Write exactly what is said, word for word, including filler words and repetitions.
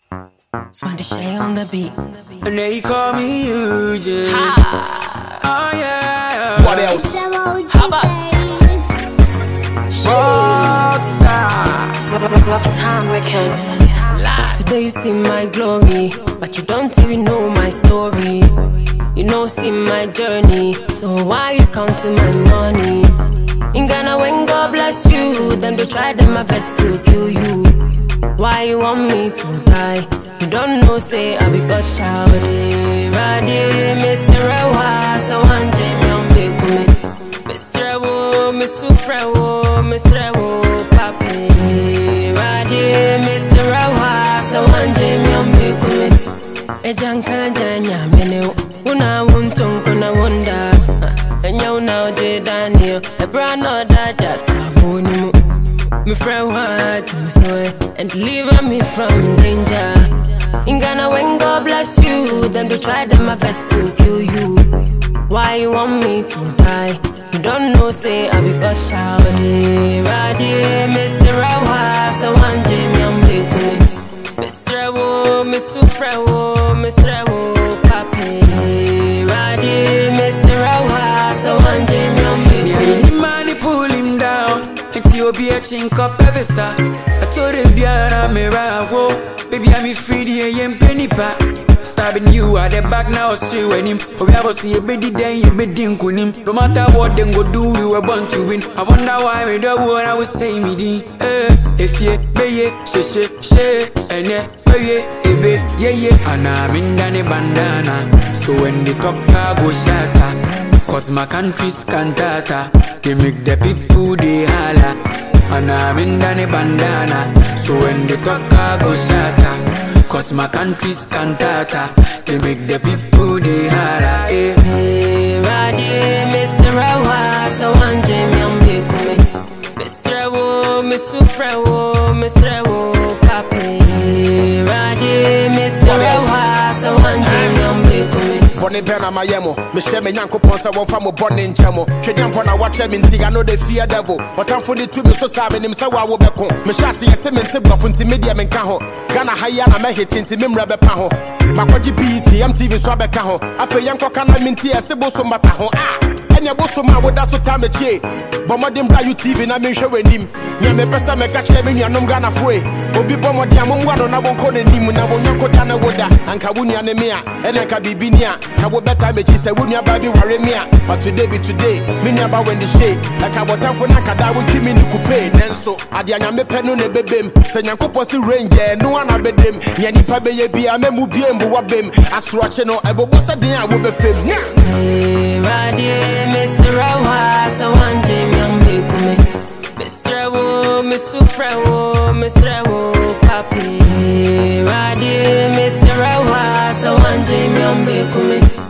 Smarty Shay on the beat. And they call me Eugene. Ha! Oh yeah. What else? How about Rockstar. Rough Time Records? Today you see my glory, but you don't even know my story. You know, see my journey, so why you counting my money? In Ghana, when God bless you, them they try them my best to kill you. Why you want me to die? You don't know, say I be God's child. Radi, Miss Rewa, so one Jamie on big me. Miss Rewo, Miss Ufrewo, Miss Rewo, Papi. Radi, Miss Rewa, so one Jamie on big me. Ejanka Janya, Mene, Una Wuntung, Kuna Wunda. And you now, J. Daniel, a brand or that Bonimu. Me friend what me so and deliver me from danger. In Ghana, when God bless you, them they try them my best to kill you. Why you want me to die? You don't know, say I be God's child. Radi, Miss Rawa, so one Jamie I'm big me. Miss Rewo, Miss Ufrewo, Miss Rewo, Papi. Radi, Miss Rawa, so one Jamie I'm big me. Money pull him down. Ethiopia chink up every sa. I told him Biara Mirawo. Baby I'm free the yem penny pack. Stabbing you at the back now straight when him. Oh we see a baby then you be din kunim. No matter what them go do, we were born to win. I wonder why me the word I would say me di. Eh, if ye be ye she she she and ye be ye ebe ye ye. And I'm in the bandana. So when the talk I go shatter. Cause my country's cantata, they make the people they holla. And I'm in the bandana, so when they talk I go shatter. Cause my country's cantata, they make the people they holla. Eh. Hey, Radi, Miss Rawa, so one Jamie I'm big me. Miss Rewo, Miss Ufrewo, Miss Rewo, Papi. Radi, Miss Rawa, so one Jamie I'm big me. Bonnie Bena Mayemo, Michelle Yanko Ponsa, one from a bonnie in Chemo. Tradian Pona, watch him in Tiga, know they fear devil. But I'm for the two, so saving him, so I will be con. Mishasi, a cement tip of Intimidium and Caho. Ghana Hayana, make it into Mimra Paho. Makoji P T, M T V Swabecaho. After Yanko Kana Minti, a Siboso Mataho. Ah, and your bossoma would also time a che. Bombarding Brayu T V, and I may show him. Yame Pesa make a chairman, and no Ghana Fue. Obi Bomodiam, one on our code and him, and I will not go down a woda, and Kabunia Nemia, and I can be Binia. I will better make you say, Wunya baby, worry me. But today be today, Minya when the shade. Like I was for Nakada, will give me the coupe. Nenso, Adiana me penone bebem. Senyanko posi ranger, no one abed them. Yani Pabe be a memu bien buabem. As Rocheno, I will boss a day, I will be fame. Hey, Radi, Miss Rawa, so one Jamie I'm big me. Miss Rewo, Miss Ufrewo, Miss Rewo, Papi. Radi, Miss Rawa, so one Jamie I'm big me.